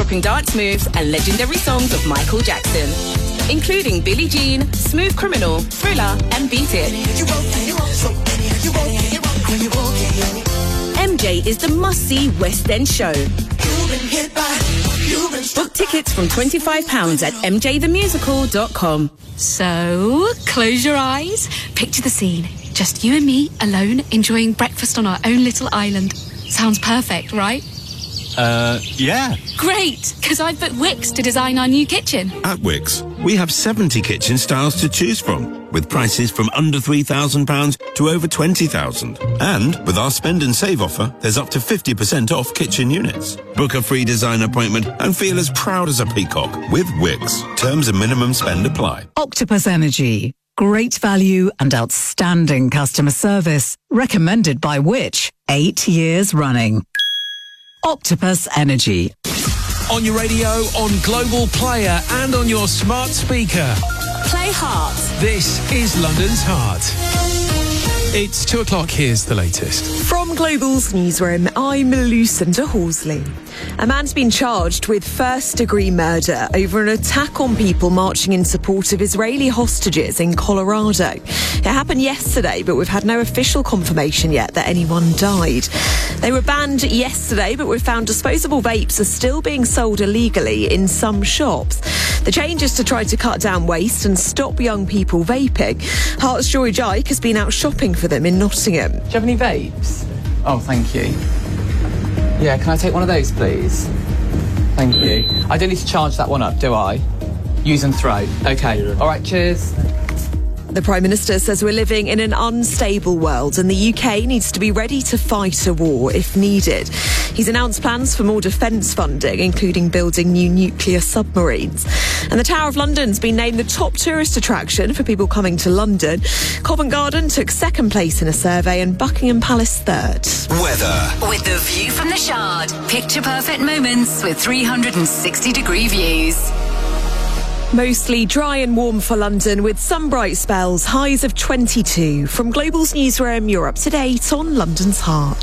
jaw-dropping dance moves and legendary songs of Michael Jackson, including Billie Jean, Smooth Criminal, Thriller and Beat It. MJ is the must-see West End show. Book tickets from £25 at mjthemusical.com. So, close your eyes, picture the scene. Just you and me, alone, enjoying breakfast on our own little island. Sounds perfect, right? Yeah. Great, because I've booked Wix to design our new kitchen. At Wix, we have 70 kitchen styles to choose from, with prices from under £3,000 to over £20,000. And with our spend and save offer, there's up to 50% off kitchen units. Book a free design appointment and feel as proud as a peacock with Wix. Terms and minimum spend apply. Octopus Energy. Great value and outstanding customer service. Recommended by which? 8 years running. Octopus Energy. On your radio, on Global Player and on your smart speaker. Play Heart. This is London's Heart. It's 2 o'clock. Here's the latest. From Global's newsroom, I'm Lucinda Horsley. A man's been charged with first-degree murder over an attack on people marching in support of Israeli hostages in Colorado. It happened yesterday, but we've had no official confirmation yet that anyone died. They were banned yesterday, but we've found disposable vapes are still being sold illegally in some shops. The change is to try to cut down waste and stop young people vaping. Heart's George Ike has been out shopping for them in Nottingham. Do you have any vapes? Oh, thank you. Yeah, can I take one of those, please? Thank you. I don't need to charge that one up, do I? Use and throw. Okay. All right, cheers. The Prime Minister says we're living in an unstable world and the UK needs to be ready to fight a war if needed. He's announced plans for more defence funding, including building new nuclear submarines. And the Tower of London's been named the top tourist attraction for people coming to London. Covent Garden took second place in a survey and Buckingham Palace third. Weather. With the view from the Shard. Picture perfect moments with 360-degree views. Mostly dry and warm for London with some bright spells, highs of 22. From Global's newsroom, you're up to date on London's Heart.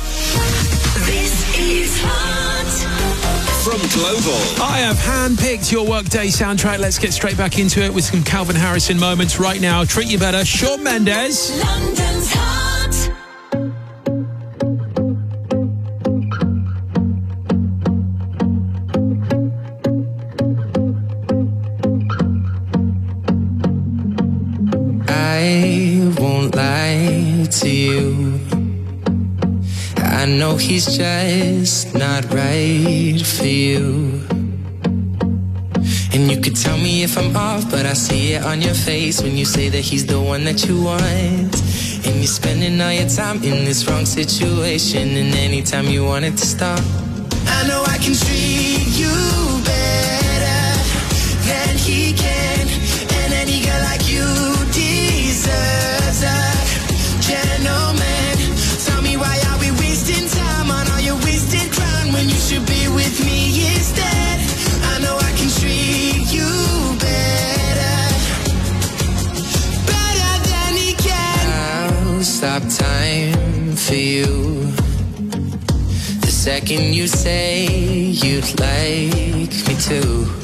This is Heart. From Global. I have handpicked your workday soundtrack. Let's get straight back into it with some Calvin Harrison moments right now. Treat You Better, Shawn Mendes. London's Heart. I won't lie to you. I know he's just not right for you. And you could tell me if I'm off, but I see it on your face when you say that he's the one that you want. And you're spending all your time in this wrong situation, and anytime you want it to stop, I know I can treat you better than he can. And any girl like you deserves a gentleman. Tell me, why are we wasting time on all your wasted crown when you should be with me instead? I know I can treat you better, better than he can. I'll stop time for you the second you say you'd like me to.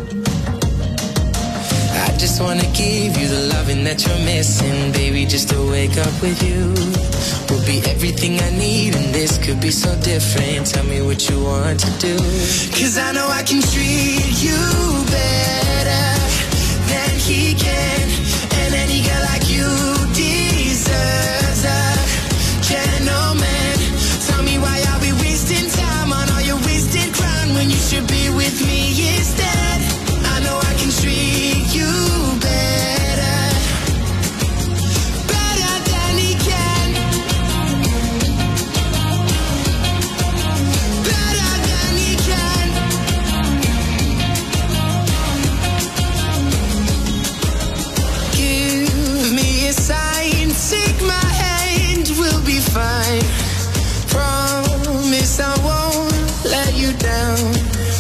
I just wanna give you the loving that you're missing, baby, just to wake up with you will be everything I need, and this could be so different. Tell me what you want to do, 'cause I know I can treat you better than he can. And any girl like you deserves a gentleman. Tell me, why are we wasting time on all your wasted crown when you should be with me instead? I know I can treat you better, better than he can, better than he can. Give me a sign, take my hand, we'll be fine. Promise I won't let you down.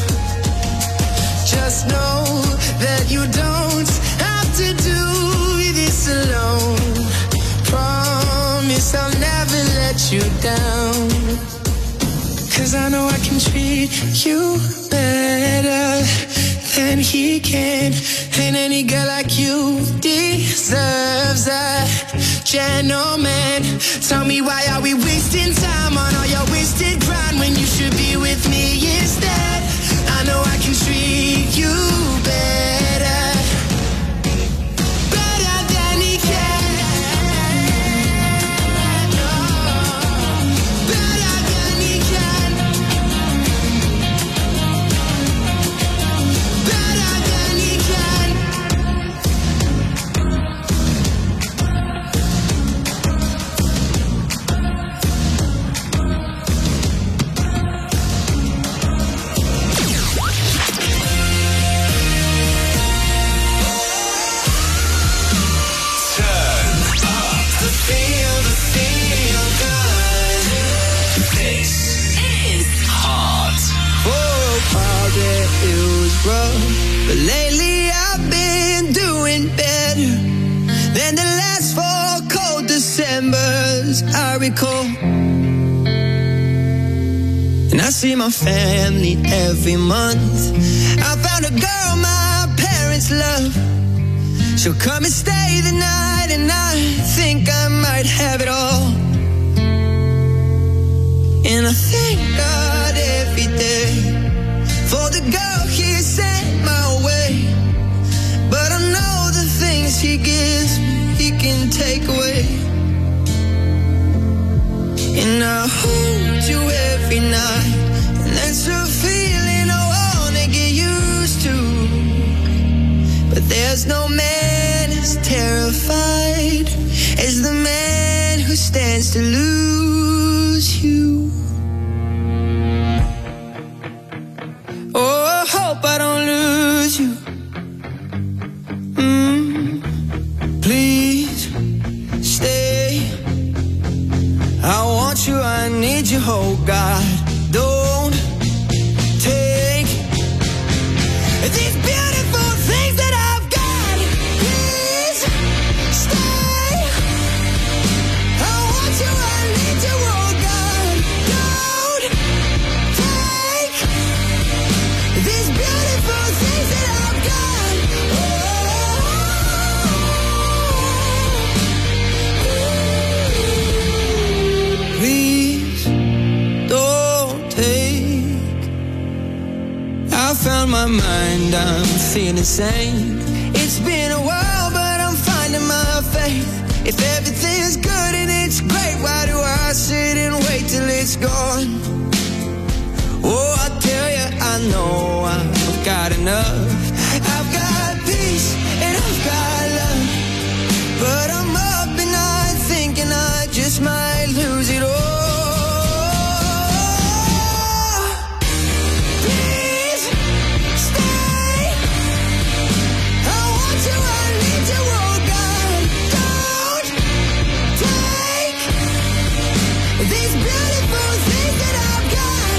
Just know that you don't have to do this alone. Promise I'll never let you down, 'cause I know I can treat you better. he can. And any girl like you deserves a gentleman. Tell me, why are we wasting time on all your wasted grind when you should be with me instead? I know I can treat you better, better than he can. Better than he can. Better than he can. But lately I've been doing better than the last 4 cold Decembers I recall. And I see my family every month. I found a girl my parents love. She'll come and stay the night, and I think I might have it all. And I thank God every day for the girl he sent my way. But I know the things he gives me, he can take away. And I hold you every night, and that's a feeling I wanna get used to. But there's no man as terrified as the man who stands to lose you. Oh, I hope I don't lose you. Please stay. I want you, I need you, oh God. Don't take these beautiful things that I've got. Please stay. I want you, I need you, oh God. Don't take these beautiful things that I've got. Please don't take. I found my mind, I'm feeling sane. It's been a while, but I'm finding my faith. If everything's good and it's great, why do I sit and wait till it's gone? Oh, I tell you, I know I've got enough. I've got peace and I've got love. But I'm up at night thinking I just might lose it all. Please stay. I want you, I need you, oh God. Don't take these beautiful things that I've got.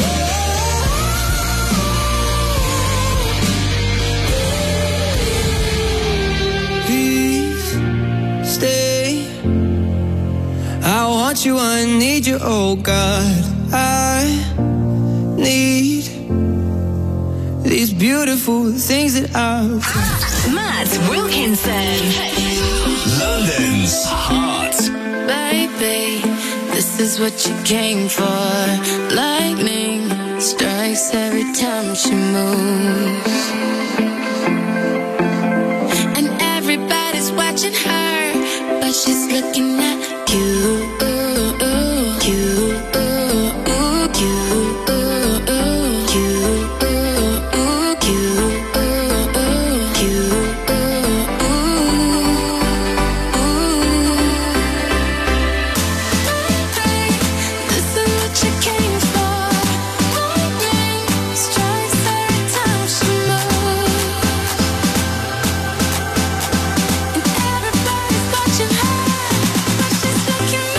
Please stay. I want you, I need you, oh God. I need these beautiful things that I've got. Matt Wilkinson. London's Heart. Baby, this is what you came for. Lightning strikes every time she moves, and everybody's watching her, but she's looking at you. London's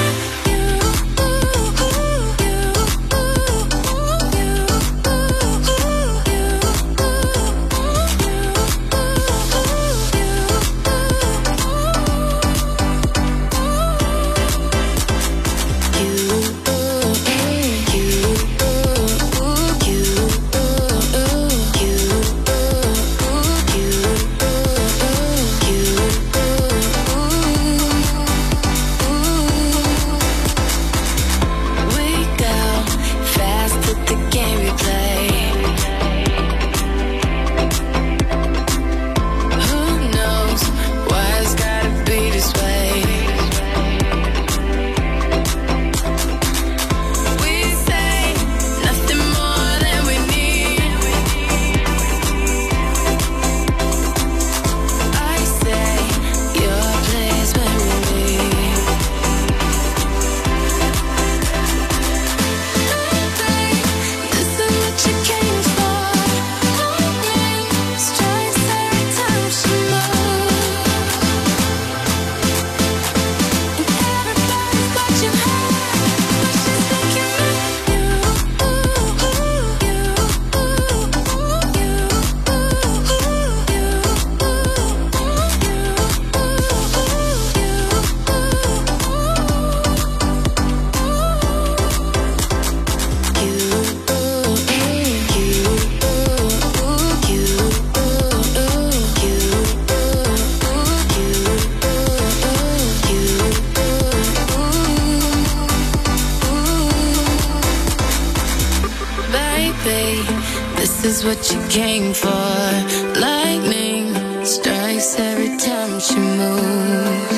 this is what you came for. Lightning strikes every time she moves.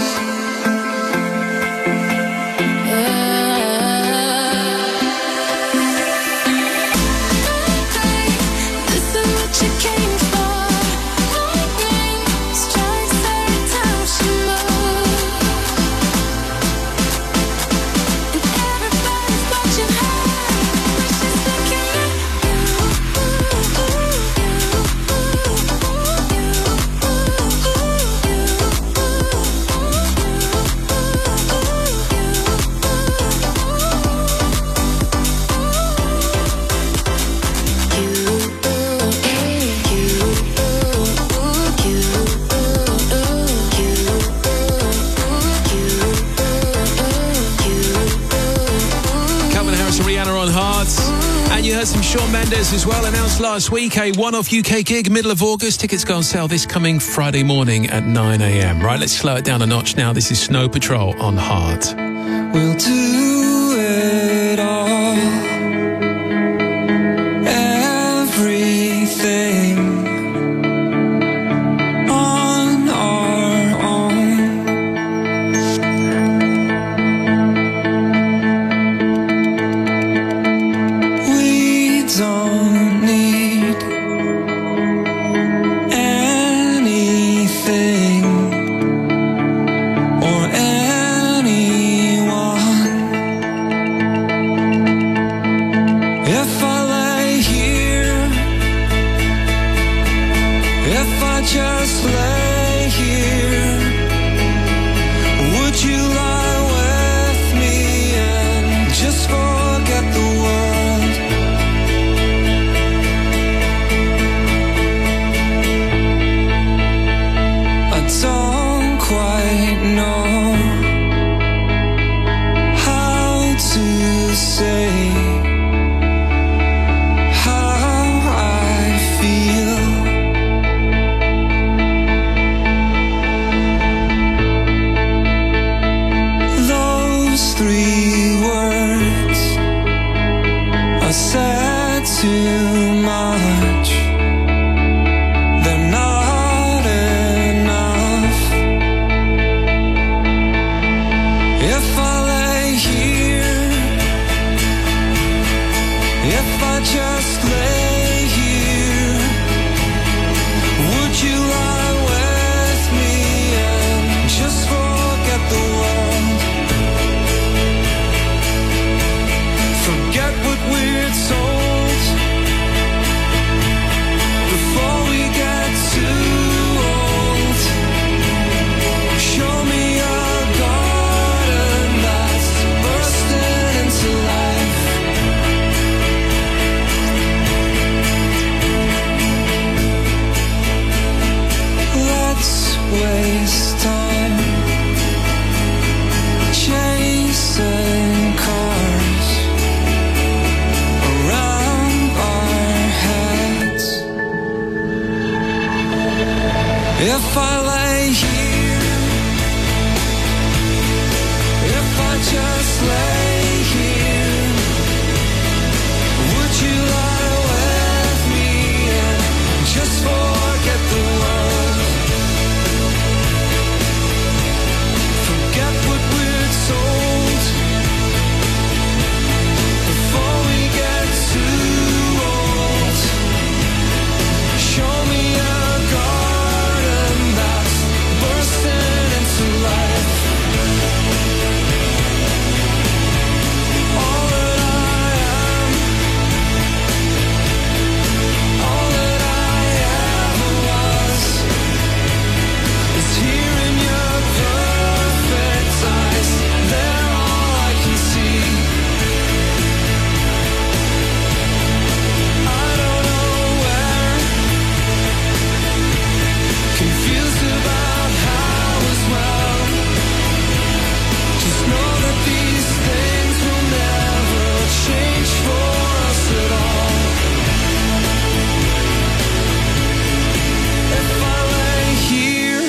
Some Shawn Mendes as well, announced last week, a one-off UK gig, middle of August. Tickets go on sale this coming Friday morning at 9 a.m. Right, let's slow it down a notch now. This is Snow Patrol on Heart. We'll do it all, everything on our own. Don't need anything or anyone. If I lay here, if I just lay here, would you lie with me and just forget the world? Don't quite know how to say how I feel. Those 3 words are said too much. They're not just lay here, would you lie with me and just forget the world? Forget what we're told before we get too old. Show me a garden that's bursting into life. Waste time chasing cars around our heads. If I lay here, if I just lay here, would you lie with me and just forget the world? Sold before we get too old. Show me a garden that's bursting into life. All that I am, all that I ever was, is here in your perfect eyes. They're all I can see. I don't know where, confused about how as well. Just know that these things will never change for us at all. If I lay here,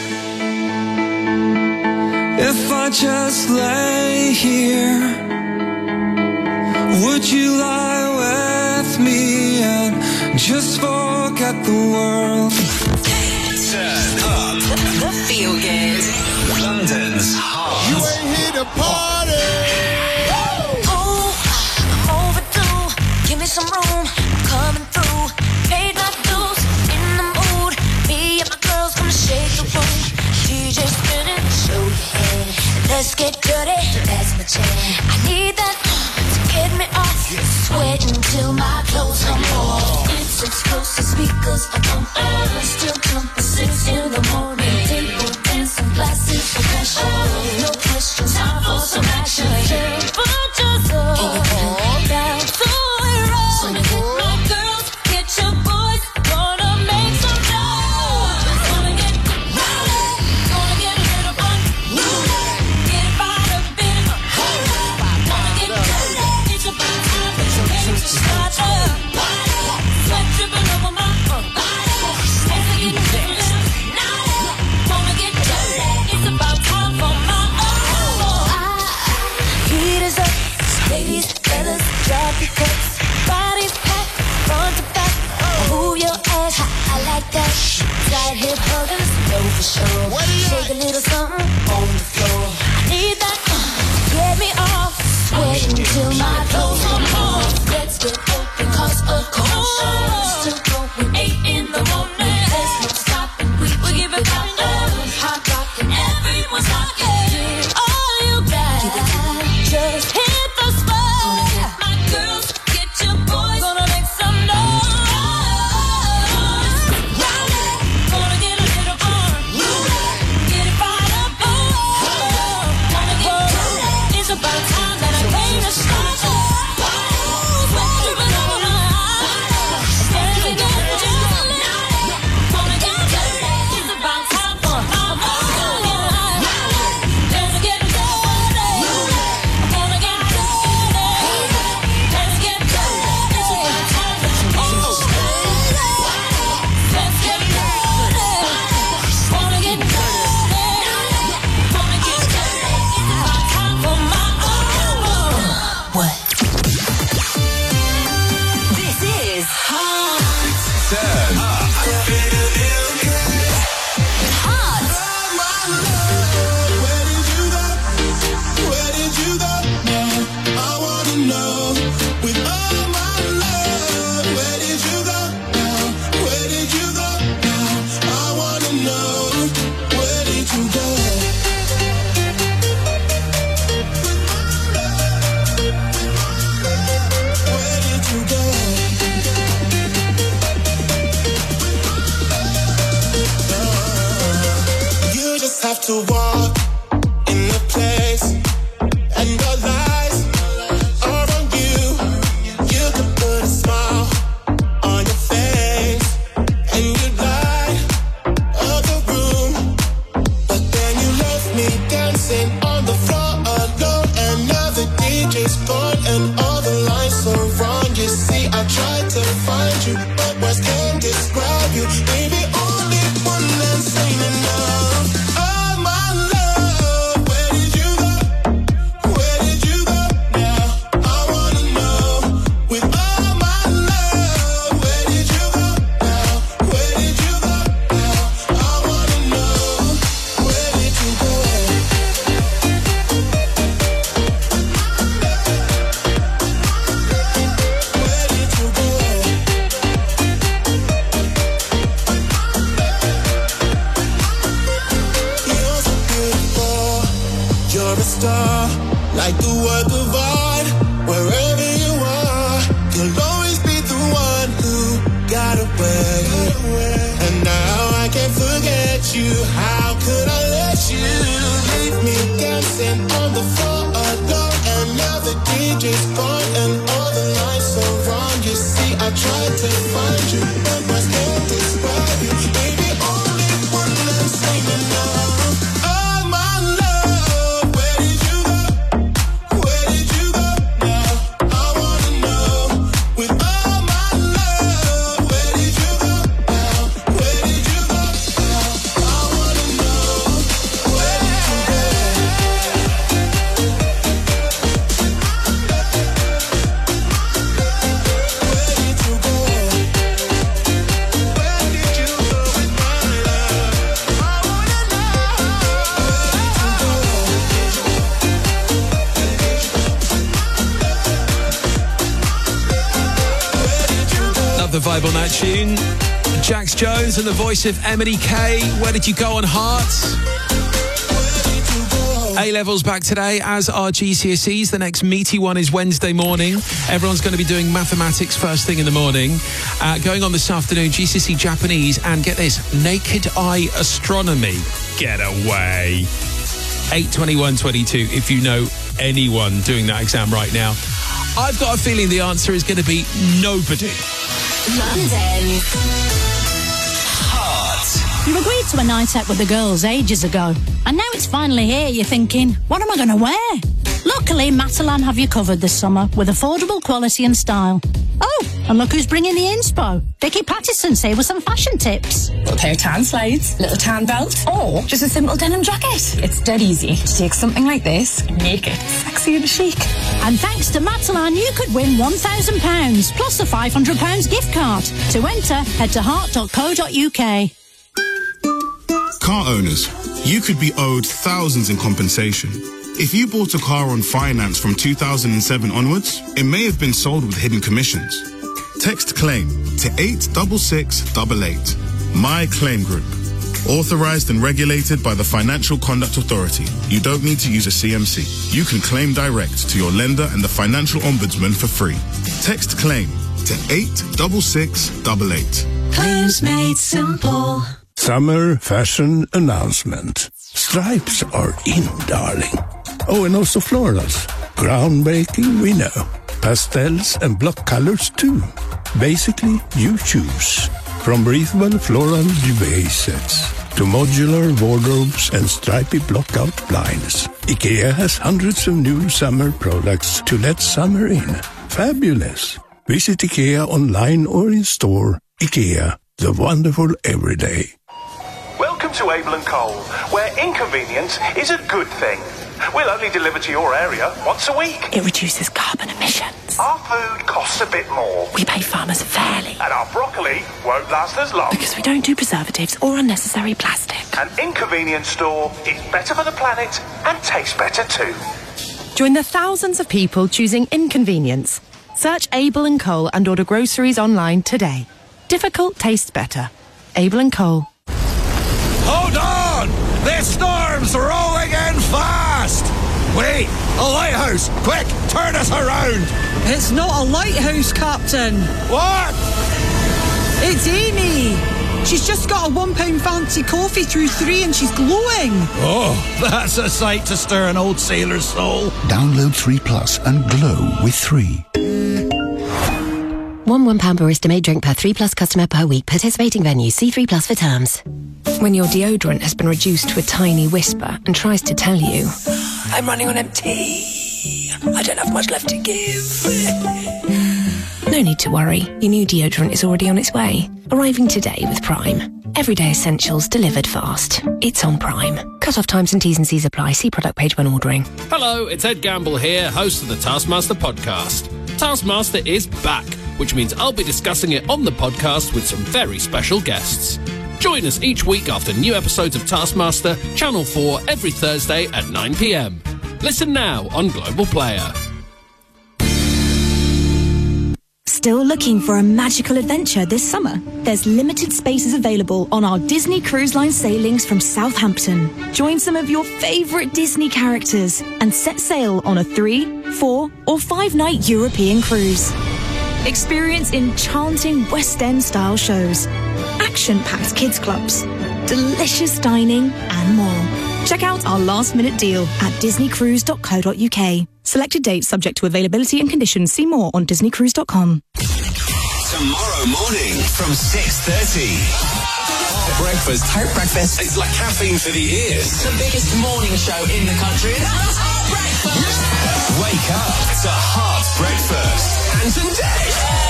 if I just lay here, would you lie with me and Just forget the world. Turn up. The Feel Good. London's heart. You ain't here to party. Oh, I'm overdue. Give me some room. I'm coming through. Paid my dues. In the mood. Me and my girls gonna shake the room. DJ spinning. Show your head. Let's get dirty. That's my jam. I need that to get me off. Sweating till my clothes come off. It's exclusive speakers up on all. Still jumping 6 in the morning. Table dancing, glasses for passion. No questions, time for some action. But just down to it all. So my girls, get your boys, gonna make some noise. Gonna get rowdy, gonna get a little fun. Get by the bit of gonna get dirty. It's about time to start the sweat dripping over my body. As I get naughty, wanna get dirty. It's about time for my heat is up, ladies, fellas, drop your cups. Bodies packed, front to back. Move your ass, I like that. Tight hip huggers, know for sure. Shake a little something on the floor. I need that to get me off. Sweating till my clothes come off. Let's get open, cause a cold show. Still going 8 in the morning. There's no stopping, we will give it back. Hot rockin', everyone's rockin'. All you got, just hit the spot. My girls, get your boys, gonna make some noise. Rowdy, gonna get a little fun. Get it fired up, gonna get dirty. It's about time that I came to start. Sweat dripping over my eyes. Gonna get jelly, gonna get dirty. It's about time for my let's get dirty. Gonna get dirty. Let's get dirty. It's about time for let's get dirty. Wanna get dirty. Wanna get dirty. It's about time for my what? This is Turn up. Where did you go now? I wanna know. With all my love, where did you go now? Where did you go now? I wanna know. Where did you go? Where did you go? You just have to walk in the place, and your lies are on you. You could put a smile on your face, and you light up the room. But then you left me dancing on the floor alone, and now the DJ's gone, and all the lights are wrong. You see, I tried to find you, but words can't describe you. Baby, only one that's ain't enough. Oh, my love, where did you go? Where did you go now? I wanna know. With all my love, where did you go now? Where did you go now? I wanna know. Where did you go? Where did you go? You're so beautiful. You're a star, like the work of art. Wherever you are, you'll always be the one who got away. And now I can't forget you. How could I let you leave me dancing on the floor alone? And now the DJ's gone, and all the lights are wrong. You see, I tried to find you, but words can't describe you. Baby, only one that's ain't enough. Oh, my love, where did you go? Where did you go now? I wanna know. With all my love, where did you go now? Where did you go now? I wanna tune. Jax Jones and the voice of Emily Kay. Where did you go on Hearts? A-levels back today, as are GCSEs. The next meaty one is Wednesday morning. Everyone's going to be doing mathematics first thing in the morning. Going on this afternoon, GCSE Japanese and, get this, naked eye astronomy. Get away. 8:21:22 if you know anyone doing that exam right now. I've got a feeling the answer is going to be nobody. London. You agreed to a night out with the girls ages ago, and now it's finally here. You're thinking, what am I going to wear? Luckily, Matalan have you covered this summer with affordable quality and style. Oh, and look who's bringing the inspo. Vicky Pattison's here with some fashion tips. A pair of tan slides, little tan belt, or just a simple denim jacket. It's dead easy to take something like this and make it sexy and chic. And thanks to Matalan, you could win £1,000 plus a £500 gift card. To enter, head to heart.co.uk. Car owners, you could be owed thousands in compensation. If you bought a car on finance from 2007 onwards, it may have been sold with hidden commissions. Text CLAIM to 86688. My Claim Group. Authorized and regulated by the Financial Conduct Authority. You don't need to use a CMC. You can claim direct to your lender and the Financial Ombudsman for free. Text CLAIM to 86688. Claims made simple. Summer fashion announcement. Stripes are in, darling. Oh, and also florals. Groundbreaking, we know. Pastels and block colors, too. Basically, you choose. From breathable floral duvet sets to modular wardrobes and stripy block-out blinds, IKEA has hundreds of new summer products to let summer in. Fabulous. Visit IKEA online or in store. IKEA, the wonderful everyday. Welcome to Abel & Cole, where inconvenience is a good thing. We'll only deliver to your area once a week. It reduces carbon emissions. Our food costs a bit more. We pay farmers fairly. And our broccoli won't last as long. Because we don't do preservatives or unnecessary plastic. An inconvenience store is better for the planet and tastes better too. Join the thousands of people choosing inconvenience. Search Abel & Cole and order groceries online today. Difficult tastes better. Abel & Cole. Hold on! This storm's rolling in fast! Wait, a lighthouse! Quick, turn us around! It's not a lighthouse, Captain. What? It's Amy. She's just got a £1 fancy coffee through 3 and she's glowing. Oh, that's a sight to stir an old sailor's soul. Download 3 Plus and glow with 3. £1 barista made drink per 3 Plus customer per week. Participating venues. See 3 Plus for terms. When your deodorant has been reduced to a tiny whisper and tries to tell you, I'm running on empty. I don't have much left to give. no need to worry. Your new deodorant is already on its way. Arriving today with Prime. Everyday essentials delivered fast. It's on Prime. Cut-off times and T's and C's apply. See product page when ordering. Hello, it's Ed Gamble here, host of the Taskmaster podcast. Taskmaster is back, which means I'll be discussing it on the podcast with some very special guests. Join us each week after new episodes of Taskmaster, Channel 4, every Thursday at 9 p.m. Listen now on Global Player. Still looking for a magical adventure this summer? There's limited spaces available on our Disney Cruise Line sailings from Southampton. Join some of your favourite Disney characters and set sail on a 3, 4 or 5-night European cruise. Experience enchanting West End style shows, action-packed kids clubs, delicious dining and more. Check out our last-minute deal at disneycruise.co.uk. Selected dates subject to availability and conditions. See more on disneycruise.com. Tomorrow morning from 6:30. Heart Breakfast. It's like caffeine for the ears. The biggest morning show in the country. That's Heart Breakfast. Wake up to Heart Breakfast. And today.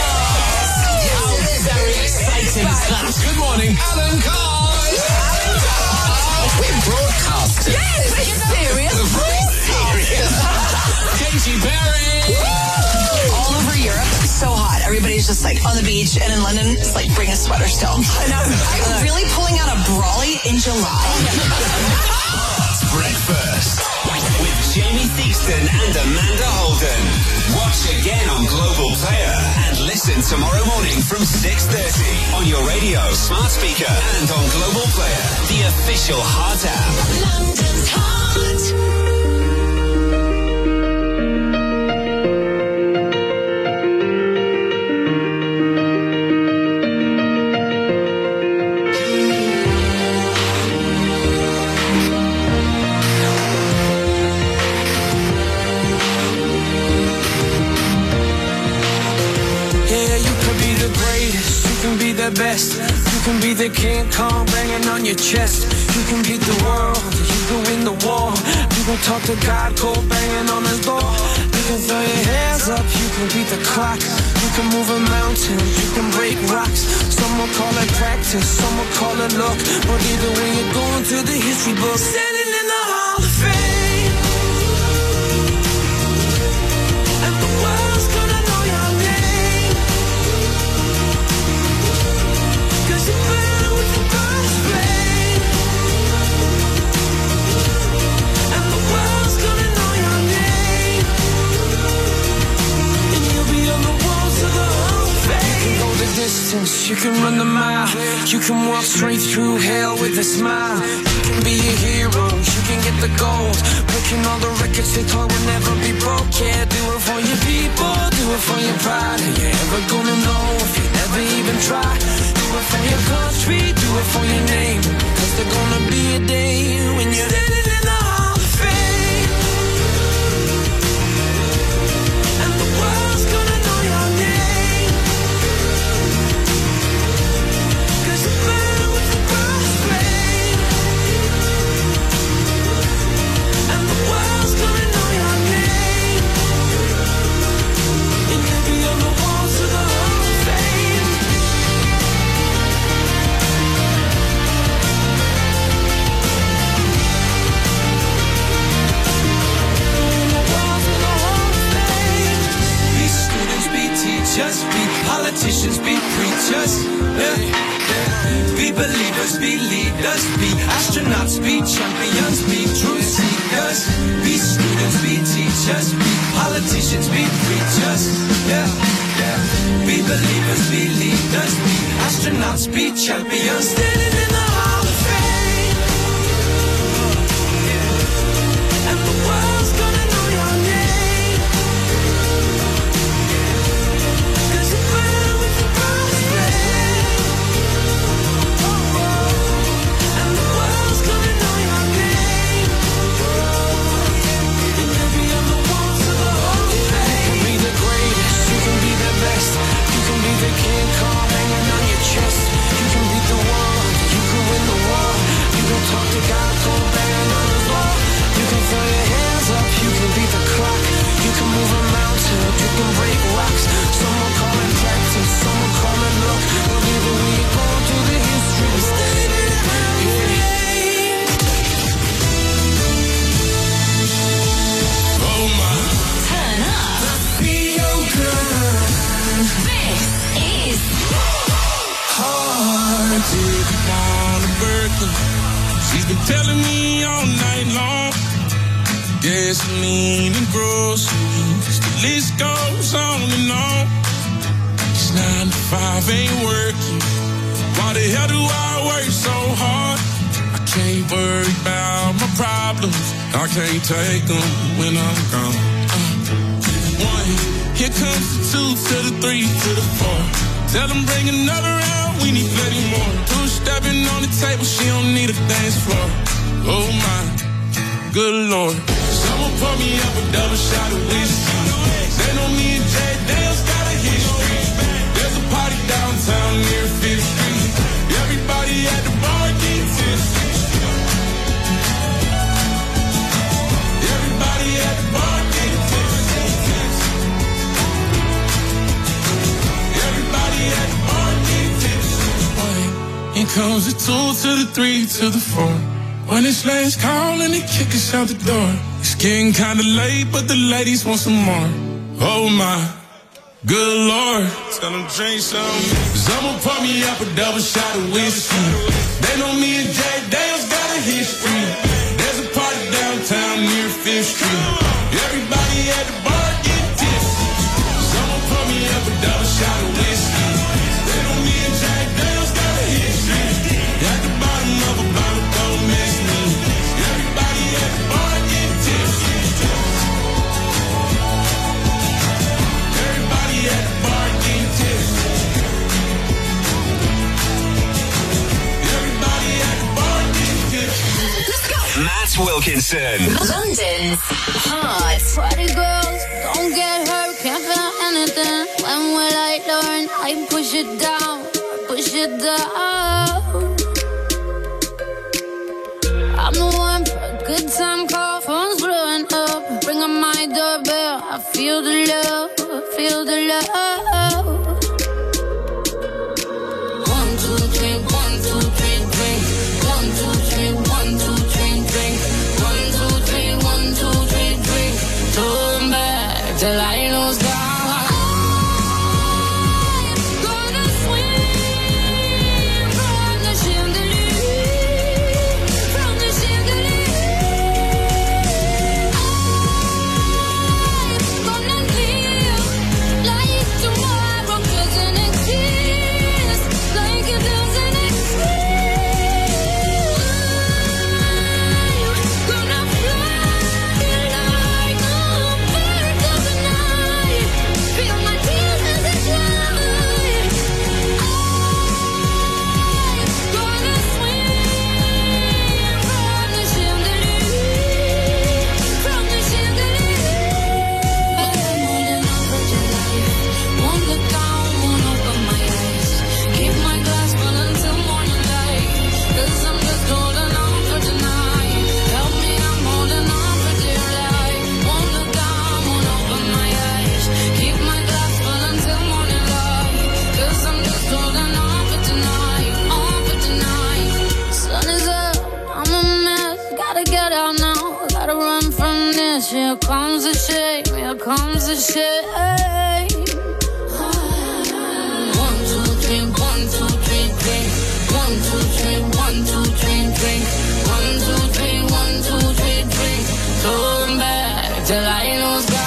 Very exciting stuff. Good morning, Alan Carr. We're broadcasting. Yes, are you serious? Katy Perry. All over Europe, so hot. Everybody's just like on the beach, and in London, it's like bring a sweater still. And I'm really pulling out a brolly in July. Breakfast with Jamie Theakston and Amanda Holden. Watch again on Global Player and listen tomorrow morning from 6:30 on your radio, smart speaker, and on Global Player, the official Heart app. London's Heart. The best. You can be the King Kong banging on your chest. You can beat the world. You can win the war. You can talk to God, cold banging on his door. You can throw your hands up. You can beat the clock. You can move a mountain. You can break rocks. Some will call it practice. Some will call it luck. But either way, you're going to the history book. Standing in the Hall of Fame. And the world's gonna know your name. Distance, you can run the mile. You can walk straight through hell with a smile. You can be a hero, you can get the gold. Breaking all the records they thought would never be broke. Yeah, do it for your people, do it for your pride. Are you ever gonna know if you never even try? Do it for your country, do it for your name. Cause there's gonna be a day when you're standing in the Hall of Fame. And the world's gonna know your name. Just be politicians, be preachers, yeah, yeah. Be believers, be leaders, be astronauts, be champions, be truth seekers. Be students, be teachers, be politicians, be preachers, yeah, yeah. Be believers, be leaders, be astronauts, be champions. Standing in the Hall of Fame. And the world's gonna know your name. The King Kong hanging on your chest. You can beat the world. You can win the war. You can talk to God, cold banging on his wall. You can throw your hands up. You can beat the clock. You can move a mountain. You can break rocks. Some will call it practice. Some will call it luck. But either way, you're going through the history. Oh my. Turn up. Feel good. This is Heart. Take her down to Berkeley. She's been telling me all night long. Gasoline and groceries. The list goes on and on. It's 9 to 5, ain't working. Why the hell do I work so hard? I can't worry about my problems. I can't take them when I'm gone. 1, here comes the 2 to the 3 to the 4. Tell them bring another round, we need plenty more. 2 stepping on the table, she don't need a dance floor. Oh my, good Lord. Someone pour me up a double shot of whiskey. They know me and Jay Dale's got a history. There's a party downtown near 5th Street. Everybody at the bar getting tipsy. Everybody at the bar getting tipsy. Everybody at the bar getting tipsy. Here comes the 2 to the 3 to the 4. When it's last call and they kick us out the door. It's getting kinda late, but the ladies want some more. Oh my, good Lord. Tell them drink some. Someone pour me up a double shot of whiskey. They know me and Jay Dale's got a history. There's a party Matt Wilkinson. London's Hot. Party girls, don't get hurt, can't feel anything. When will I learn? I push it down, push it down. I'm the one for a good time call, phone's blowing up. Bring up my doorbell, I feel the love, I feel the love. 1, 2, 3, 1, 2, 3, drink. 1, 2, 3, 1, 2, 3, drink. 1, 2, 3, 1, 2, 3, drink. Turn back till I lose God. Here comes the shame, here comes the shame. 1, 2, 3, 1, 2, 3, drink. 1, 2, 3, 1, 2, 3, drink. 1, 2, 3, 1, 2, 3, drink. Turn back till I lose God.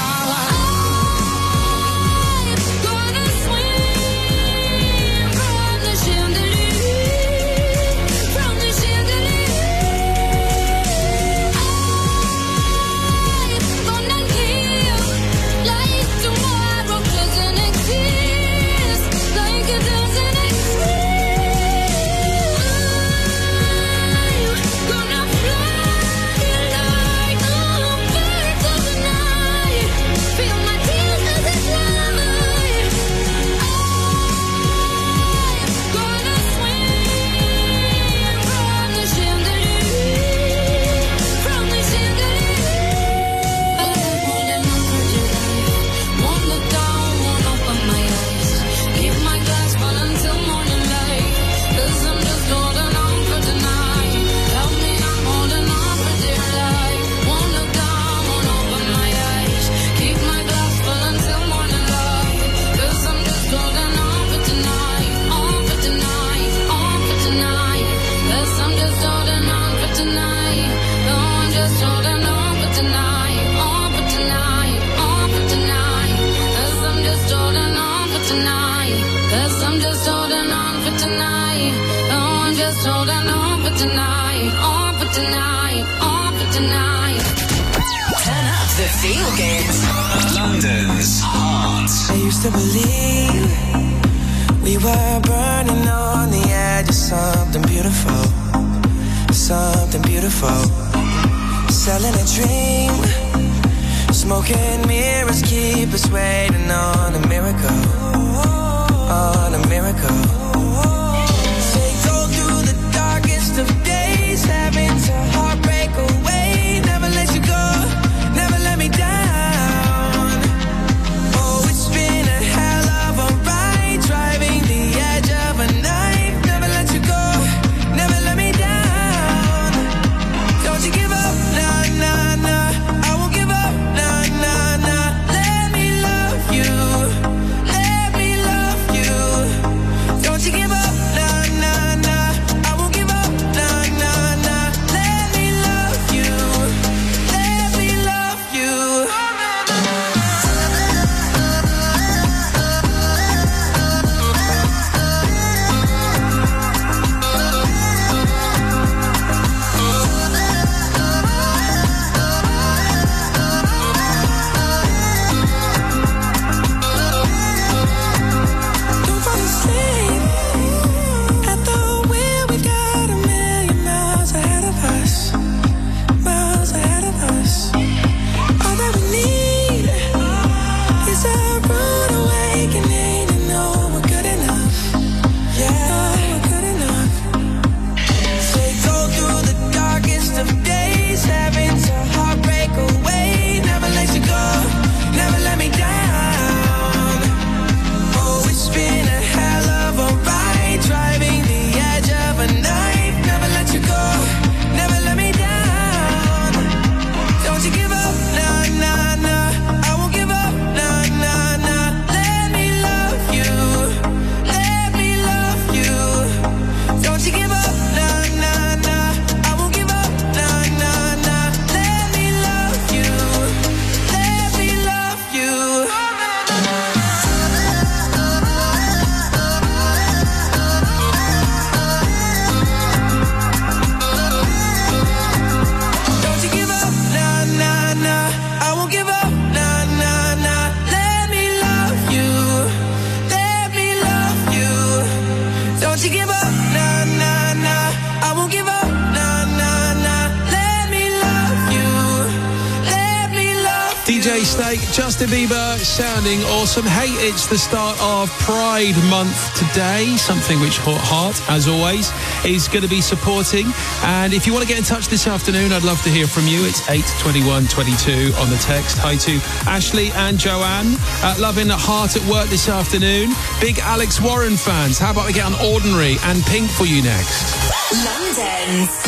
London's Heart. I used to believe we were burning on the edge of something beautiful, something beautiful. Selling a dream, smoking mirrors keep us waiting on a miracle, on a miracle. Say go through the darkest of days, having to heartbreak away, never let you go, never let me down. Give up. give up, nah, nah, nah. I won't give up, nah, nah, nah. Let me love you. Let me love you. DJ Snake, Justin Bieber sounding awesome. Hey, it's the start of Pride Month today, something which Heart, as always, is going to be supporting. And if you want to get in touch this afternoon, I'd love to hear from you. It's 82122 on the text. Hi to Ashley and Joanne. Loving Heart at work this afternoon. Big Alex Warren fans. How about we get on Ordinary and Pink for you next? London's.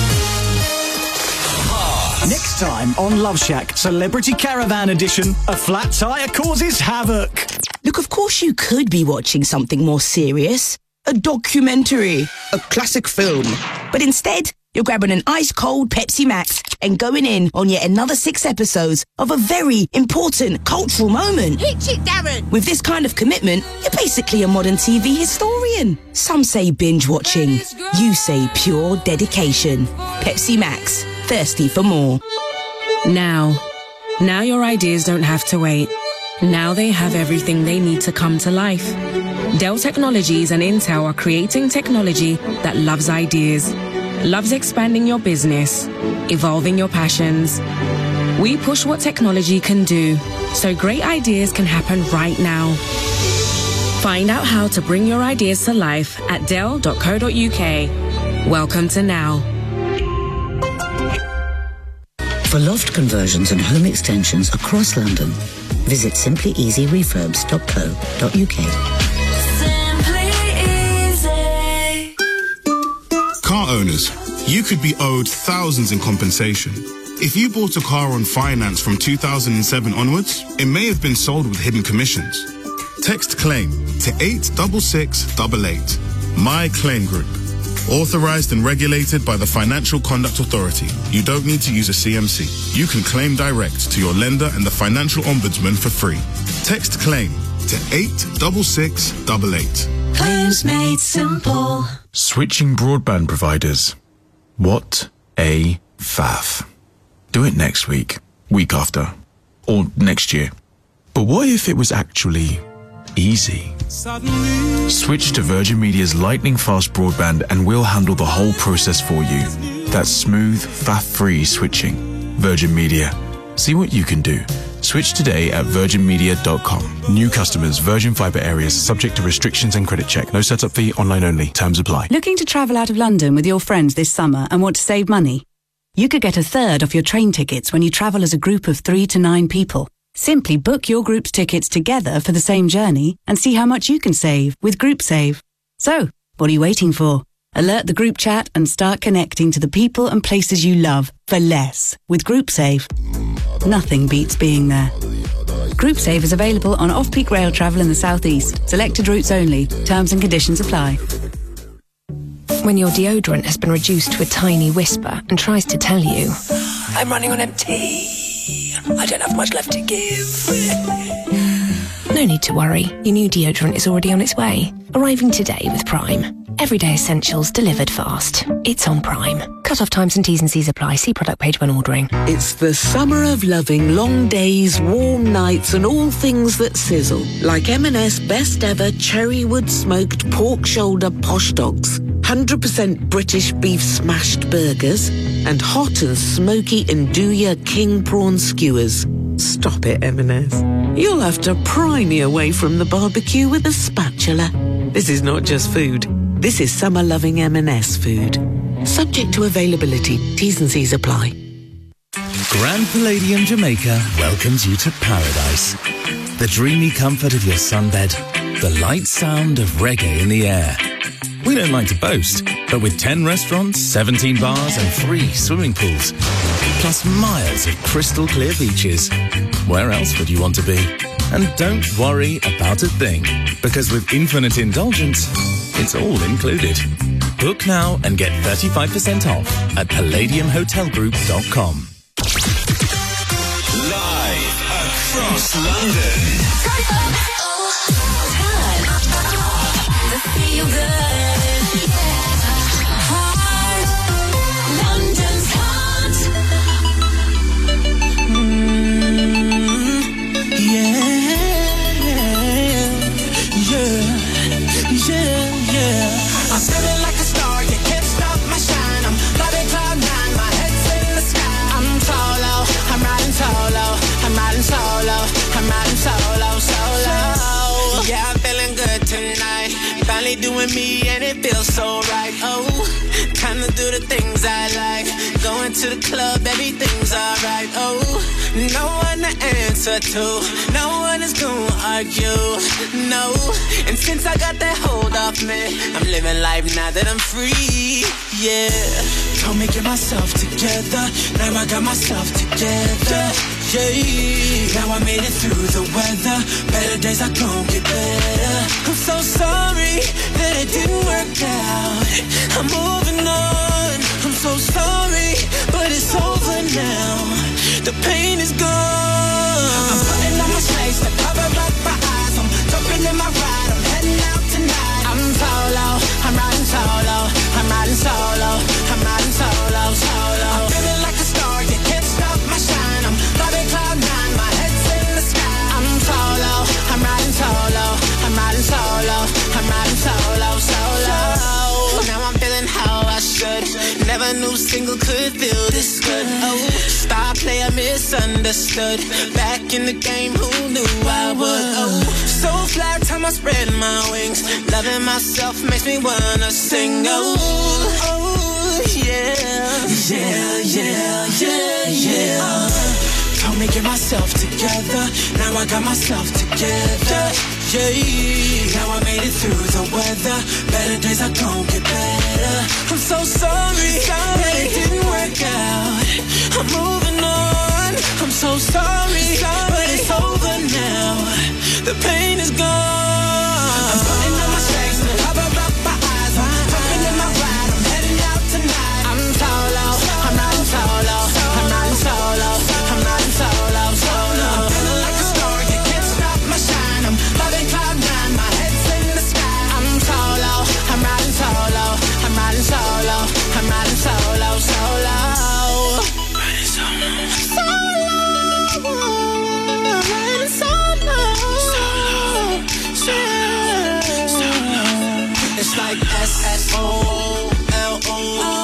Next time on Love Shack, Celebrity Caravan Edition, a flat tyre causes havoc. Look, of course you could be watching something more serious. A documentary, a classic film. But instead, you're grabbing an ice-cold Pepsi Max and going in on yet another 6 episodes of a very important cultural moment. Hit it, Darren! With this kind of commitment, you're basically a modern TV historian. Some say binge-watching. You say pure dedication. Pepsi Max. Thirsty for more. Now your ideas don't have to wait. Now they have everything they need to come to life. Dell Technologies and Intel are creating technology that loves ideas, loves expanding your business, evolving your passions. We push what technology can do, so great ideas can happen right now. Find out how to bring your ideas to life at dell.co.uk. Welcome to Now. For loft conversions and home extensions across London, visit simplyeasyrefurbs.co.uk. Car owners, you could be owed thousands in compensation. If you bought a car on finance from 2007 onwards, it may have been sold with hidden commissions. Text CLAIM to 86688. My Claim Group. Authorized and regulated by the Financial Conduct Authority. You don't need to use a CMC. You can claim direct to your lender and the Financial Ombudsman for free. Text CLAIM to 86688. Claims made simple. Switching broadband providers. What a faff. Do it next week, week after, or next year. But what if it was actually easy? Switch to Virgin Media's lightning fast broadband and we'll handle the whole process for you. That's smooth, faff-free switching. Virgin Media. See what you can do. Switch today at virginmedia.com. New customers, Virgin Fibre areas, subject to restrictions and credit check. No setup fee, online only. Terms apply. Looking to travel out of London with your friends this summer and want to save money? You could get a third off your train tickets when you travel as a group of 3 to 9 people. Simply book your group's tickets together for the same journey and see how much you can save with GroupSave. So, what are you waiting for? Alert the group chat and start connecting to the people and places you love for less with GroupSave. Nothing beats being there. GroupSave is available on off-peak rail travel in the southeast. Selected routes only. Terms and conditions apply. When your deodorant has been reduced to a tiny whisper and tries to tell you, I'm running on empty. I don't have much left to give. no need to worry. Your new deodorant is already on its way. Arriving today with Prime. Everyday essentials delivered fast. It's on Prime. Cut-off times and T's and C's apply. See product page when ordering. It's the summer of loving long days, warm nights and all things that sizzle. Like M&S best ever cherrywood smoked pork shoulder posh dogs. 100% British beef smashed burgers. And hot and smoky Nduja king prawn skewers. Stop it, M&S. You'll have to pry me away from the barbecue with a spatula. This is not just food. This is summer-loving M&S food. Subject to availability. T's and C's apply. Grand Palladium Jamaica welcomes you to paradise. The dreamy comfort of your sunbed. The light sound of reggae in the air. We don't like to boast, but with 10 restaurants, 17 bars and 3 swimming pools, plus miles of crystal clear beaches, where else would you want to be? And don't worry about a thing, because with infinite indulgence, it's all included. Book now and get 35% off at palladiumhotelgroup.com. Live across London. Feel good. London's hot. Yeah. I with me and it feels so right. Oh, time to do the things I like. Going to the club, everything's alright. Oh, no one to answer to, no one is gonna argue, no. And since I got that hold off me, I'm living life now that I'm free, yeah. Told me get myself together, now I got myself together, yeah. Now I made it through the weather, better days are gonna get better. I'm so sorry that it didn't work out, I'm moving on. I'm so sorry, but it's over now, the pain is gone. I'm putting on my shades to cover up my eyes, I'm jumping in my ride, I'm heading out tonight. I'm solo, I'm riding solo, I'm riding solo, I'm riding solo, solo. I'm feeling like a star, you can't stop my shine. I'm flying cloud nine, my head's in the sky. I'm solo, I'm riding solo, I'm riding solo, I'm riding solo, solo. Now I'm feeling how I should. Never knew single could feel this good. Oh, star player misunderstood. Back in the game, who knew I would? Oh, so fly, time I spread my wings. Loving myself makes me wanna sing. Oh, oh, yeah, yeah, yeah, yeah, yeah. Told me get myself together, now I got myself together, yeah. Now I made it through the weather, better days are gonna get better. I'm so sorry that it didn't work out, I'm moving on. I'm so sorry, but it's over now, the pain is gone. I'm putting on my shades to cover up my eyes, I'm jumping in my ride, I'm heading out tonight. I'm solo, I'm riding solo, I'm riding solo, I'm riding solo, solo. I'm feeling like a star, you can't stop my shine. I'm loving cloud nine, my head's in the sky. I'm solo, I'm riding solo, I'm riding solo, I'm riding solo, solo. Riding solo, solo, I'm riding solo, solo, solo. It's like S-S-O-L-O,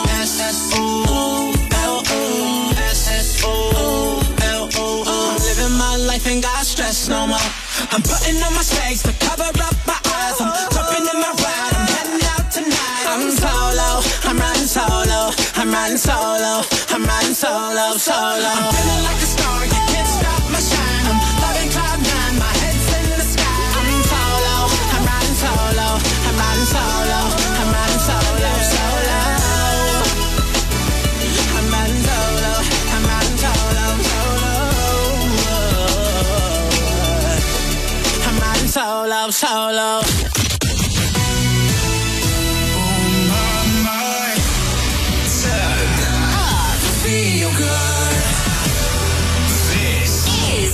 S-S-O-L-O, S-S-O-L-O. I'm living my life, ain't got stress no more. I'm putting on my shades to cover up my eyes. I'm jumping in my ride, I'm heading out tonight. I'm solo, I'm riding solo, I'm riding solo, I'm riding solo, solo. I'm feeling like a star, you can't stop my shine. I'm loving cloud nine, my head's in the sky. I'm solo, I'm riding solo, I'm riding solo, I'm riding solo, solo. I'm riding solo, I'm riding solo, solo. I'm riding solo, solo. Feel good. This is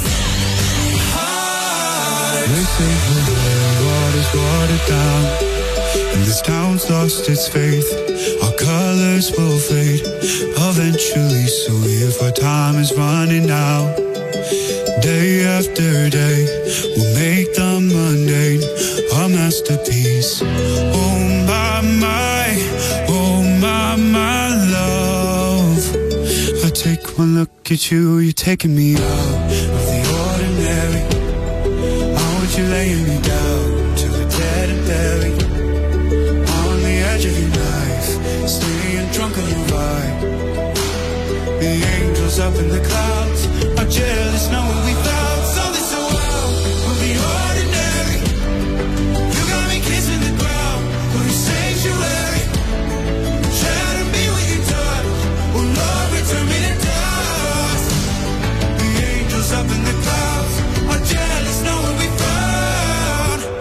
Hard. They say the water's watered down, and this town's lost its faith. Our colors will fade eventually, so if our time is running out, day after day, we'll make the mundane our masterpiece. Oh my, oh my love. I take one look at you, you're taking me out of the ordinary. How would you lay me down to the dead and buried? On the edge of your knife, staying drunk on your vibe. The angels up in the clouds are jealous knowing we found something so wild. We'll be ordinary. You got me kissing the ground, we're in sanctuary. Shatter me with your touch, oh Lord, return me to dust. The angels up in the clouds are jealous knowing we found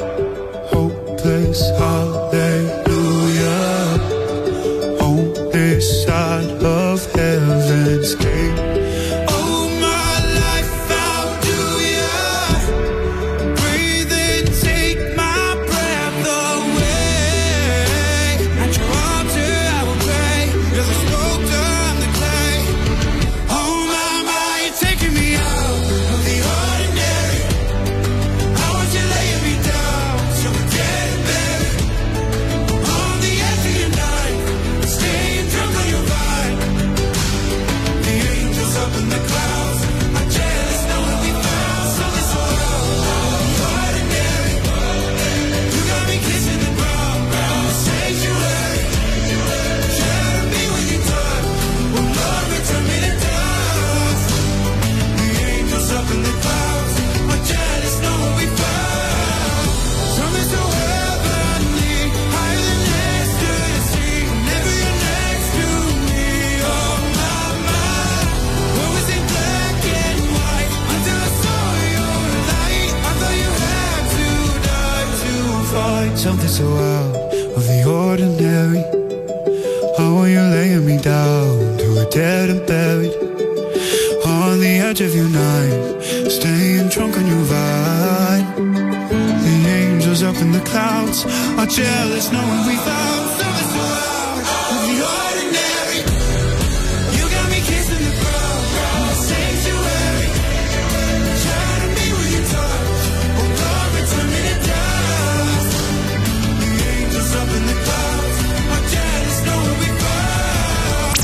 so out of the ordinary. How are you laying me down to a dead and buried? On the edge of your night, staying drunk on your vine. The angels up in the clouds are jealous knowing we found something so out of the ordinary. You got me kissing the ground in the sanctuary. Trying to be with you touch, oh God, return me to dust. The angels up in the clouds are jealous knowing we found.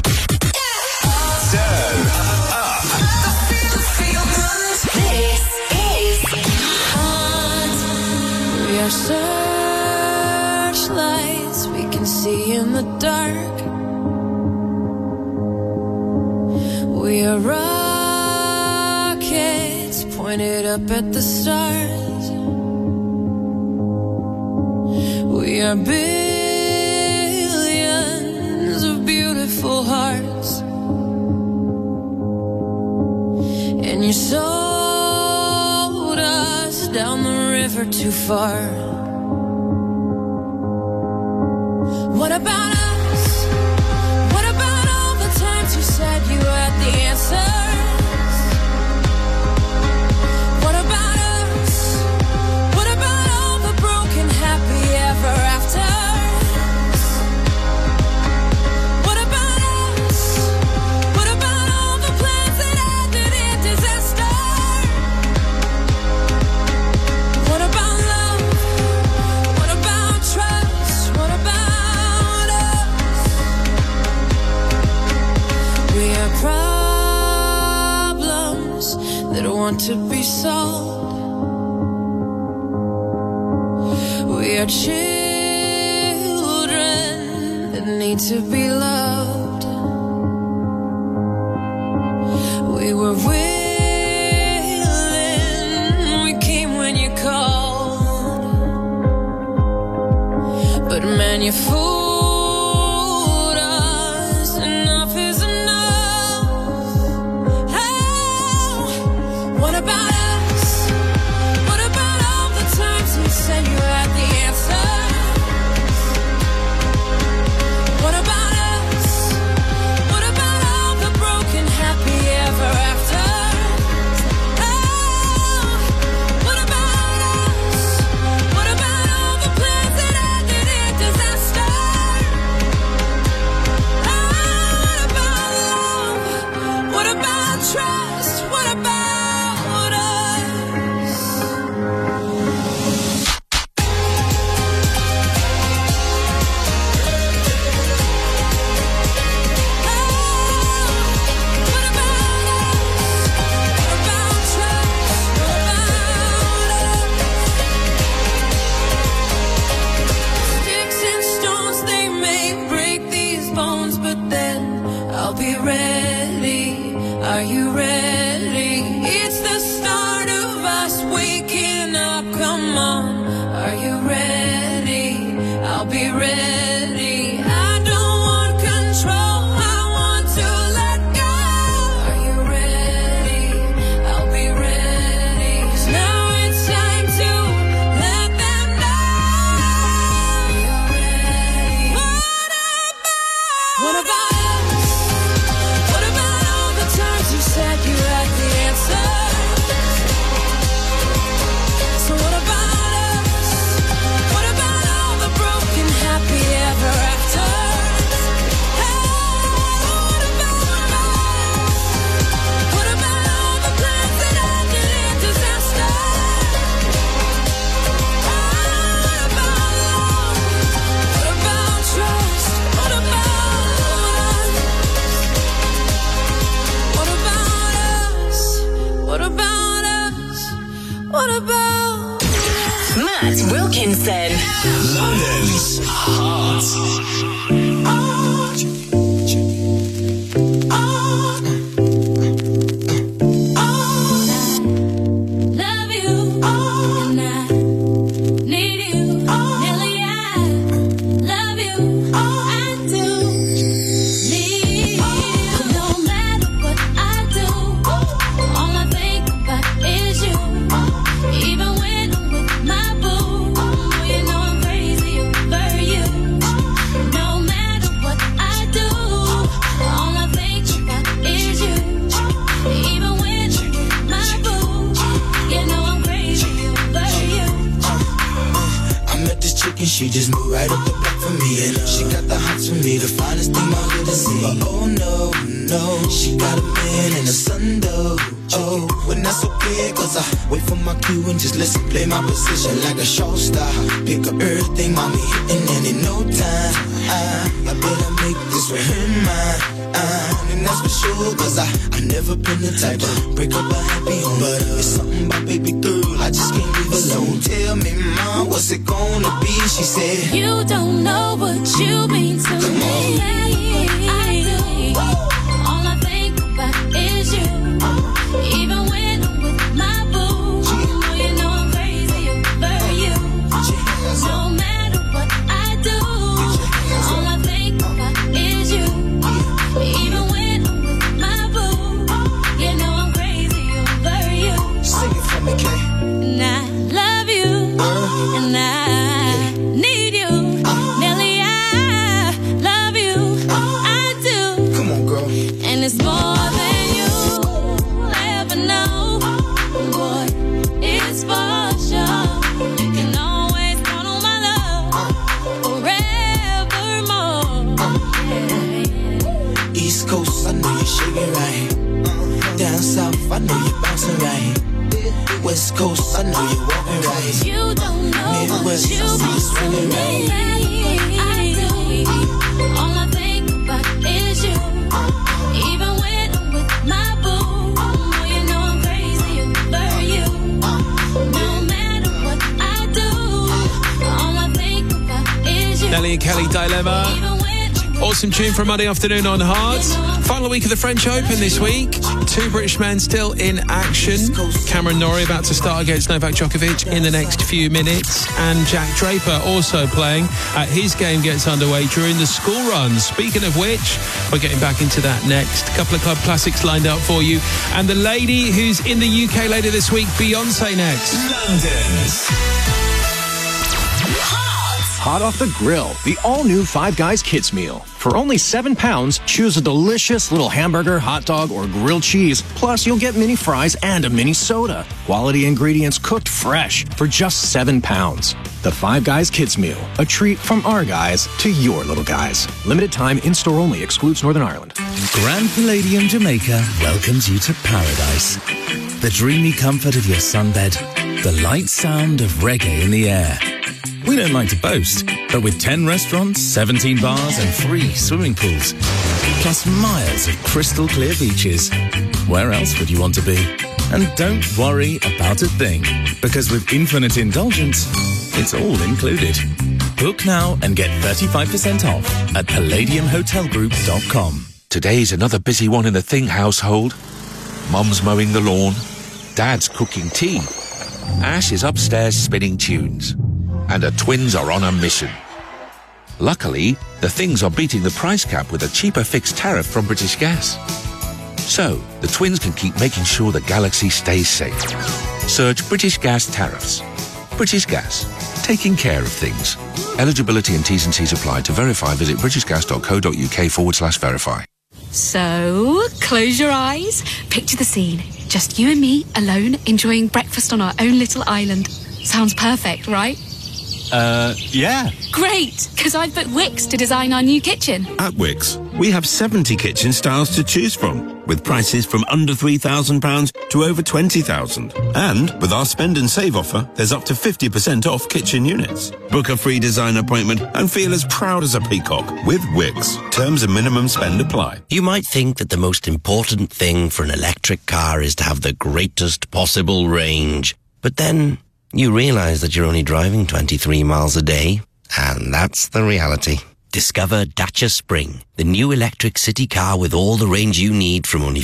Turn up. This is Hot. We are searchlights we can see in the dark. We are rockets pointed up at the stars. We are billions of beautiful hearts. And you sold us down the river too far. What about us? What about all the times you said you had the answers? What about us? What about all the broken happy ever afters? What about us? What about all the plans that ended in disaster? What about love? What about trust? What about us? We are problems that want to be solved. We are children that need to be loved. We were willing, we came when you called. But man, you fooled us. Enough is enough. Oh, what about us? What about all the times you said you had the answers? What about us? What about all the broken happy ever afters? Oh, what about us? What about all the plans that ended in disaster? Oh, what about love? What about trust? What about us? Sticks and stones, they may break these bones, but then I'll be ready. Are you ready? It's the start of us waking up. Come on, are you ready? I'll be ready. I don't want control, I want to let go. Are you ready? I'll be ready. 'Cause now it's time to let them know. You're ready. What about us? What about all the times you said you had the answers? So what about us? What about all the broken happy ever afters? What about us? What about all the plans that ended in disaster? What about love? What about trust? What about us? What about us? What about us? What about Matt Wilkinson. London's Heart. love you and I need you, Nelly, I love you, I do need you. No matter what I do, all I think about is you. Even when I'm with my boo, you know I'm crazy. she just moved right up the block for me. And she got the hots for me, the finest thing my hood has seen. But oh no, no, she got a man and a son though. Oh, when that's okay, cause I wait for my cue and just listen, play my position like a show star. Pick up everything, mommy, hitting and in no time. I better make this with him mine. And that's for sure, cause I never been the type to break up a happy home. But it's something about baby girl, I just can't leave alone. Tell me, mom, what's it gonna be? She said, you don't know what you mean to me. I do. All I think about is you. Even when I'm with my boo, you know I'm crazy over you. No matter what I do, all I think about is you. Even when I'm with my boo, you know I'm crazy over you. Sing it for me, Kay. And I love you, and I need you. Nelly, I love you, I do. Come on, girl. And it's more than you ever know. Boy, it's for sure. You can always count on my love forevermore. Yeah. East Coast, I know you're shaking right. Down south, I know you're bouncing right. West Coast, I know you're walking right. You don't know Midwest, what you I see you mean swinging to right. me. I do. All I think about is you. Even when I'm with my boo, you know I'm crazy over you. No matter what I do, all I think about is you. Nelly and Kelly, Dilemma. Awesome tune for a Monday afternoon on Heart. Final week of the French Open this week. Two British men still in action. Cameron Norrie about to start against Novak Djokovic in the next few minutes. And Jack Draper also playing. His game gets underway during the school run. Speaking of which, we're getting back into that next. A couple of club classics lined up for you. And the lady who's in the UK later this week, Beyonce next. London's Hot off the grill, the all-new Five Guys Kids Meal. For only £7, choose a delicious little hamburger, hot dog, or grilled cheese. Plus, you'll get mini fries and a mini soda. Quality ingredients cooked fresh for just £7. The Five Guys Kids Meal, a treat from our guys to your little guys. Limited time, in-store only, excludes Northern Ireland. Grand Palladium Jamaica welcomes you to paradise. The dreamy comfort of your sunbed, the light sound of reggae in the air. We don't like to boast, but with 10 restaurants, 17 bars and 3 swimming pools, plus miles of crystal clear beaches, where else would you want to be? And don't worry about a thing, because with infinite indulgence, it's all included. Book now and get 35% off at palladiumhotelgroup.com. Today's another busy one in the Thing household. Mum's mowing the lawn, Dad's cooking tea, Ash is upstairs spinning tunes, and the twins are on a mission. Luckily, the Things are beating the price cap with a cheaper fixed tariff from British Gas. So, the twins can keep making sure the galaxy stays safe. Search British Gas tariffs. British Gas, taking care of things. Eligibility and T's and C's apply. To verify, visit britishgas.co.uk/verify. So, close your eyes. Picture the scene. Just you and me, alone, enjoying breakfast on our own little island. Sounds perfect, right? Yeah. Great, because I've booked Wix to design our new kitchen. At Wix, we have 70 kitchen styles to choose from, with prices from under £3,000 to over £20,000. And with our spend and save offer, there's up to 50% off kitchen units. Book a free design appointment and feel as proud as a peacock with Wix. Terms and minimum spend apply. You might think that the most important thing for an electric car is to have the greatest possible range. But then you realize that you're only driving 23 miles a day, and that's the reality. Discover Dacia Spring, the new electric city car with all the range you need from only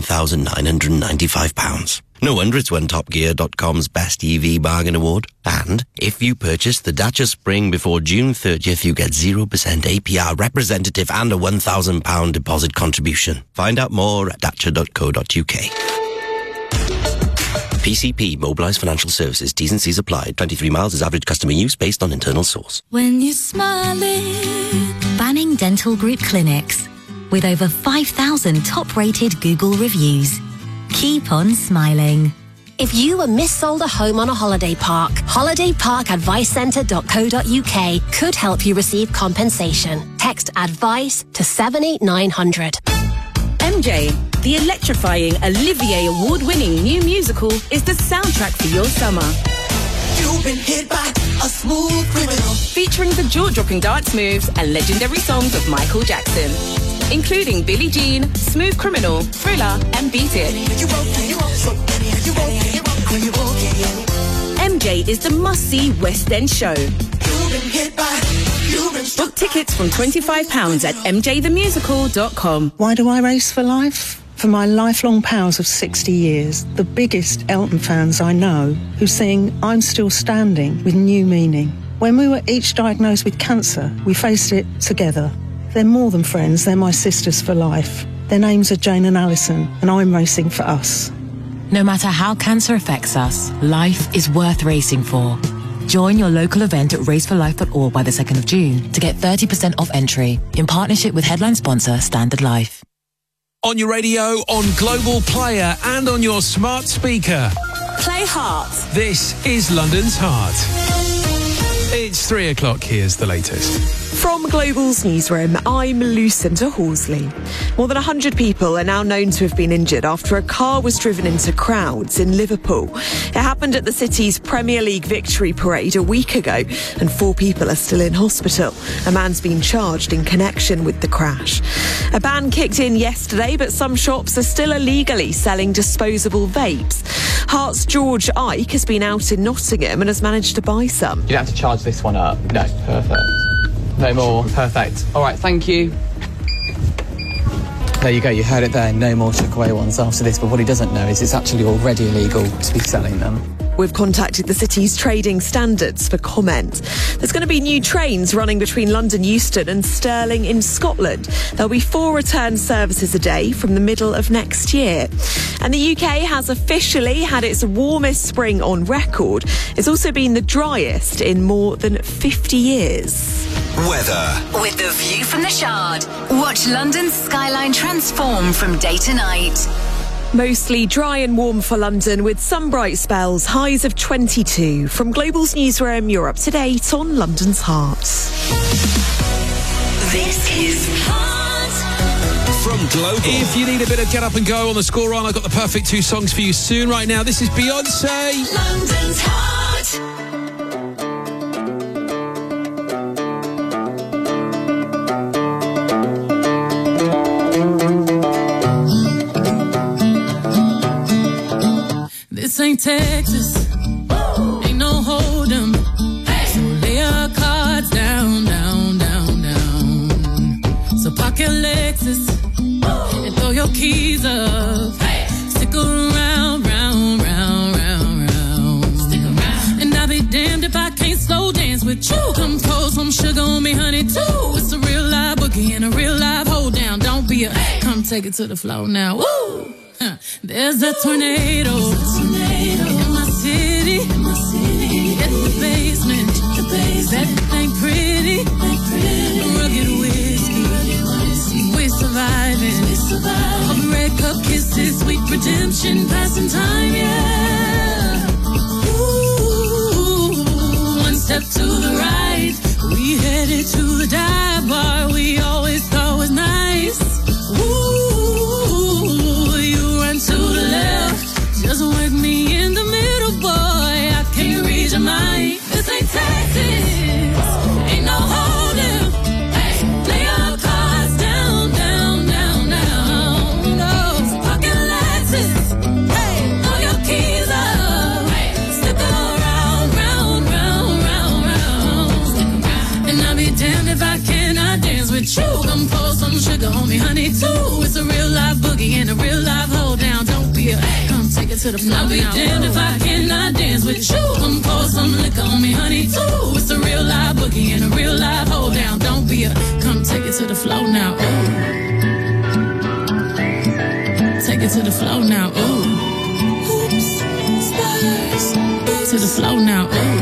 £14,995. No wonder it's won TopGear.com's Best EV Bargain Award. And if you purchase the Dacia Spring before June 30th, you get 0% APR representative and a £1,000 deposit contribution. Find out more at dacia.co.uk. PCP, Mobilised Financial Services, T's and C's applied. 23 miles is average customer use based on internal source. When you're smiling. Banning Dental Group Clinics. With over 5,000 top-rated Google reviews. Keep on smiling. If you were missold a home on a holiday park, holidayparkadvicecentre.co.uk could help you receive compensation. Text ADVICE to 78900. MJ, the electrifying Olivier award-winning new musical, is the soundtrack for your summer. You've been hit by a smooth criminal. Featuring the jaw-dropping dance moves and legendary songs of Michael Jackson, including Billie Jean, Smooth Criminal, Thriller, and Beat It. MJ is the must-see West End show. Book tickets from £25 at mjthemusical.com. Why do I race for life? For my lifelong pals of 60 years, the biggest Elton fans I know, who sing I'm Still Standing with new meaning. When we were each diagnosed with cancer, we faced it together. They're more than friends, they're my sisters for life. Their names are Jane and Alison, and I'm racing for us. No matter how cancer affects us, life is worth racing for. Join your local event at raceforlife.org by the 2nd of June to get 30% off entry in partnership with headline sponsor Standard Life. On your radio, on Global Player and on your smart speaker. Play Heart. This is London's Heart. It's 3 o'clock. Here's the latest. From Global's newsroom, I'm Lucinda Horsley. More than 100 people are now known to have been injured after a car was driven into crowds in Liverpool. It happened at the city's Premier League victory parade a week ago, and 4 people are still in hospital. A man's been charged in connection with the crash. A ban kicked in yesterday, but some shops are still illegally selling disposable vapes. Heart's George Ike has been out in Nottingham and has managed to buy some. You don't have to charge this one up. No, perfect. No more. Perfect. All right, thank you. There you go, you heard it there. No more took-away ones after this, but what he doesn't know is it's actually already illegal to be selling them. We've contacted the city's trading standards for comment. There's going to be new trains running between London Euston and Stirling in Scotland. There'll be 4 return services a day from the middle of next year. And the UK has officially had its warmest spring on record. It's also been the driest in more than 50 years. Weather. With the view from the Shard, watch London's skyline transform from day to night. Mostly dry and warm for London with some bright spells, highs of 22. From Global's newsroom, you're up to date on London's Heart. This is Heart. From Global. If you need a bit of get up and go on the score run, I've got the perfect 2 songs for you soon. Right now, this is Beyonce. London's Heart. This ain't Texas, ain't no hold'em. So lay your cards down, down, down, down. So park your Lexus and throw your keys up. Stick around, round, round, round, round. Stick around. And I'll be damned if I can't slow dance with you. Come pour some sugar on me, honey, too. It's a real live boogie and a real live hold down. Don't be a, come take it to the floor now. Woo! There's a tornado in my city, in the basement. That ain't pretty, rugged whiskey. We're surviving. Of red cup kisses, sweet redemption, passing time, yeah. Ooh, one step to the right, we headed to the dive bar we always thought was nice. Ooh, to the left, just work me in the middle, boy. I can't read your mind. This ain't Texas, ain't no hold'em. Lay your cards down, down, down, down. No, so pocket Lexus, throw your keys up. Stick around, round, round, round, round. And I'll be damned if I cannot dance with you. Come pour some sugar on me, honey, too. It's a real live boogie and a real live hold down. Don't be a, come take it to the floor. I'll be damned if I cannot dance with you. Come pour some liquor on me, honey, too. It's a real live boogie and a real live hold down. Don't be a, come take it to the floor now. Ooh. Take it to the floor now. Ooh. Oops, spurs. To the floor now. Ooh.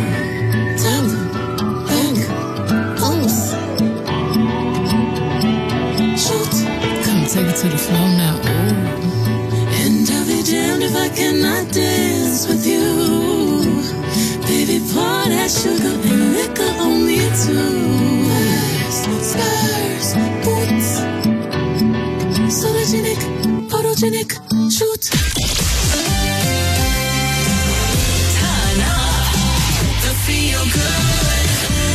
Take it to the floor now, ooh. And I'll be damned if I cannot dance dance with you. Baby, pour that sugar and liquor on me too. Spurs, boots, photogenic, shoot. Turn up to feel good.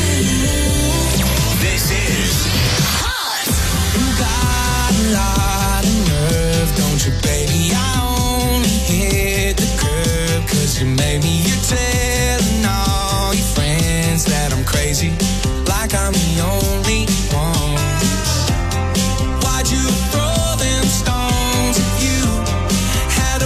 This is Hot. You got a lot of nerve, don't you, baby? I only hit the curb 'cause you made me. You're telling all your friends that I'm crazy, like I'm the only one. Why'd you throw them stones if you had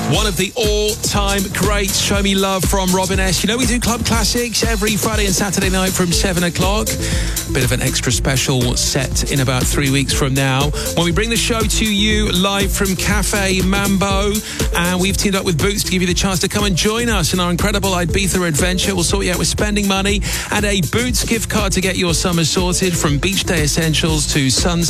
One of the all-time greats, Show Me Love from Robin S. You know we do Club Classics every Friday and Saturday night from 7 o'clock. Bit of an extra special set in about 3 weeks from now when we bring the show to you live from Cafe Mambo. And we've teamed up with Boots to give you the chance to come and join us in our incredible Ibiza adventure. We'll sort you out with spending money and a Boots gift card to get your summer sorted, from beach day essentials to sun